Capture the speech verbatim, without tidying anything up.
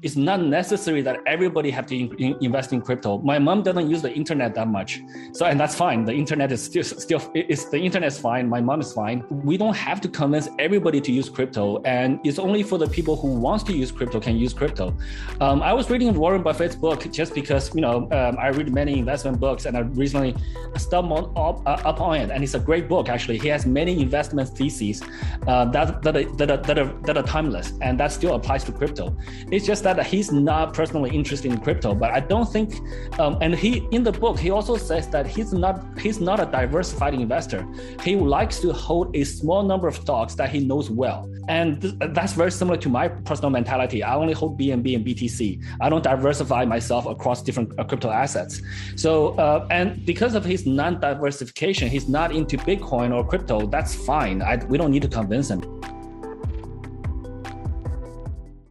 it's not necessary that everybody have to in, in, invest in crypto. My mom doesn't use the internet that much, so and that's fine. The internet is still still is the internet's fine. My mom is fine. We don't have to convince everybody to use crypto, and it's only for the people who wants to use crypto can use crypto. Um, I was reading Warren Buffett's book just because you know um, I read many investment books, and I recently stumbled up, uh, up on it, and it's a great book actually. He has many investment theses uh, that that are, that are, that are that are timeless, and that still applies to crypto. It's just that he's not personally interested in crypto, but I don't think, um, and he in the book he also says that he's not he's not a diversified investor. He likes to hold a small number of stocks that he knows well, and th- that's very similar to my personal mentality. I only hold B N B and B T C. I don't diversify myself across different uh, crypto assets. So, uh, and because of his non-diversification, he's not into Bitcoin or crypto. That's fine. I, we don't need to convince him.